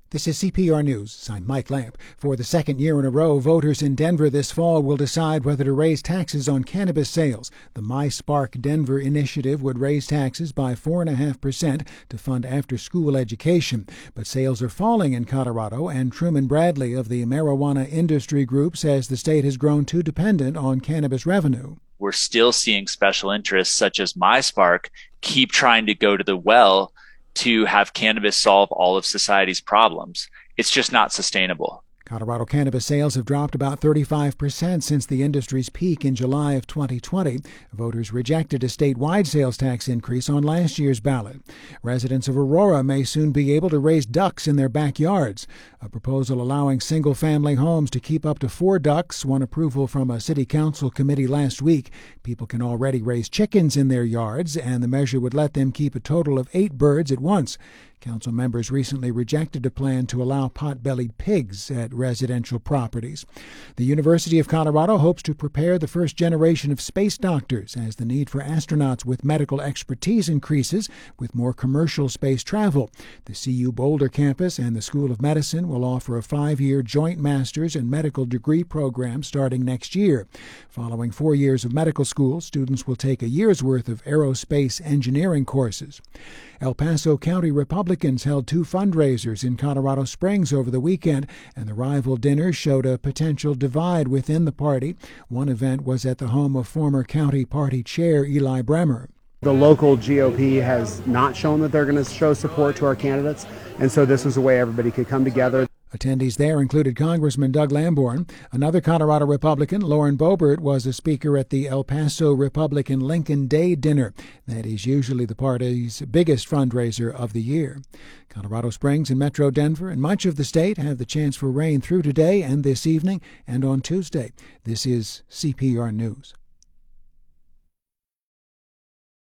This is CPR News. I'm Mike Lamp. For the second year in a row, voters in Denver this fall will decide whether to raise taxes on cannabis sales. The My Spark Denver initiative would raise taxes by 4.5% to fund after-school education. But sales are falling in Colorado, and Truman Bradley of the Marijuana Industry Group says the state has grown too dependent on cannabis revenue. We're still seeing special interests such as My Spark keep trying to go to the well to have cannabis solve all of society's problems. It's just not sustainable. Colorado cannabis sales have dropped about 35% since the industry's peak in July of 2020. Voters rejected a statewide sales tax increase on last year's ballot. Residents of Aurora may soon be able to raise ducks in their backyards. A proposal allowing single-family homes to keep up to 4 ducks won approval from a city council committee last week. People can already raise chickens in their yards, and the measure would let them keep a total of 8 birds at once. Council members recently rejected a plan to allow pot-bellied pigs at residential properties. The University of Colorado hopes to prepare the first generation of space doctors as the need for astronauts with medical expertise increases with more commercial space travel. The CU Boulder campus and the School of Medicine will offer a 5-year joint master's and medical degree program starting next year. Following 4 years of medical school, students will take a year's worth of aerospace engineering courses. El Paso County Republicans held 2 fundraisers in Colorado Springs over the weekend, and the rival dinners showed a potential divide within the party. One event was at the home of former county party chair Eli Bremer. The local GOP has not shown that they're going to show support to our candidates, and so this was a way everybody could come together. Attendees there included Congressman Doug Lamborn. Another Colorado Republican, Lauren Boebert, was a speaker at the El Paso Republican Lincoln Day dinner. That is usually the party's biggest fundraiser of the year. Colorado Springs and Metro Denver and much of the state have the chance for rain through today and this evening and on Tuesday. This is CPR News.